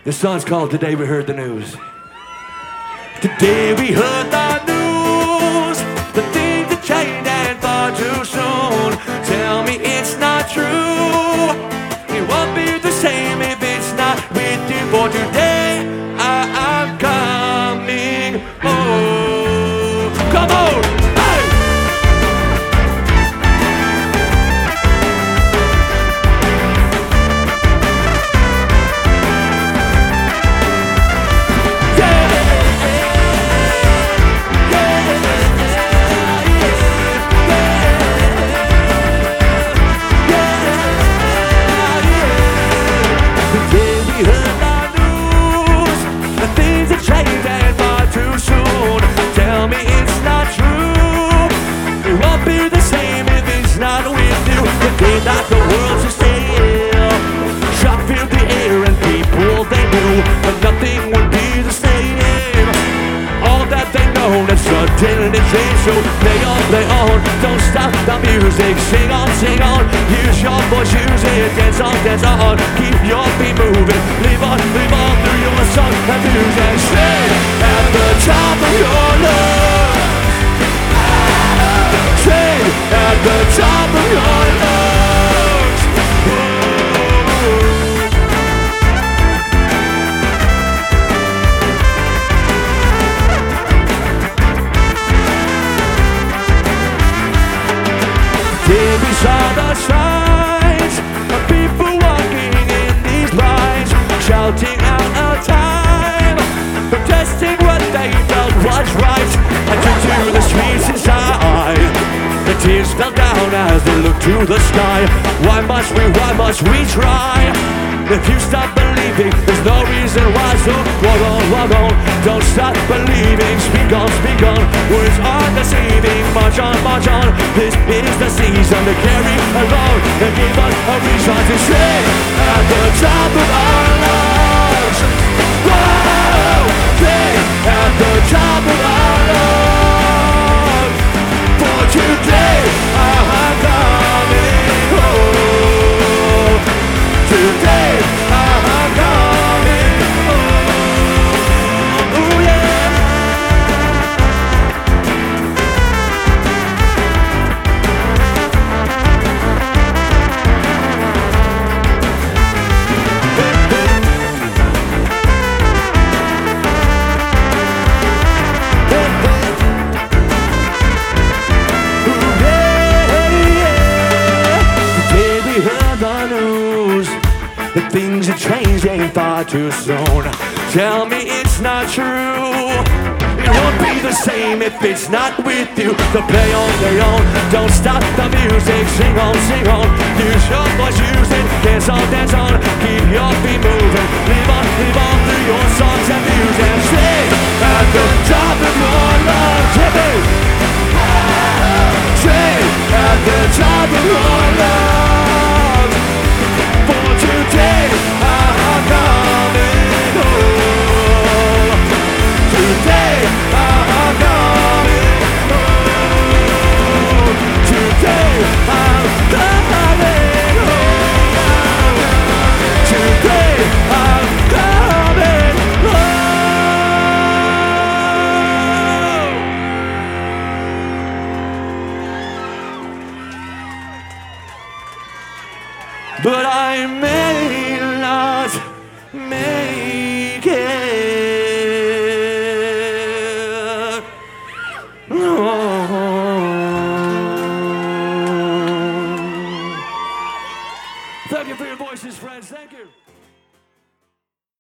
This song's called Today We Heard the News. Today we heard the news, the things that changed and far too soon. Tell me it's not true. It won't be the same if it's not with you. For today I'm coming home. Come on! That the world's a still shot filled the air and people they knew but nothing would be the same. All that they know that suddenly changed. So play on, don't stop the music. Sing on, use your voice, use it. Dance on, keep your feet moving. Live on through your song and music. Stay at the top of your lungs. Stay at the top of your lungs. Did we saw the signs of people walking in these lines, shouting out our time, protesting what they felt was right, and took to the streets inside. The tears fell down as they looked to the sky. Why must we try? If you stop believing, there's no reason why. So walk on, don't stop believing. Speak on, words are deceiving. March on, this is the season to carry along and give us a reason to stay at the top of our lungs. Whoa, stay at the top of our lungs. For today, I'm coming home. Today, I'm coming home. Ooh, yeah. Today we heard the news. The things that changed ain't far too soon. Tell me it's not true. It won't be the same if it's not with you. So play on, don't stop the music. Sing on, use your voice, use it. Dance on, keep your feet moving. Live on through your songs and music. Stay at the top of your lungs. Stay at the top of your lungs. For today, I'm coming home. Today, I'm coming home. Today, I'm coming home. Today, I'm coming home. But I may not make it. Oh. Thank you for your voices, friends. Thank you.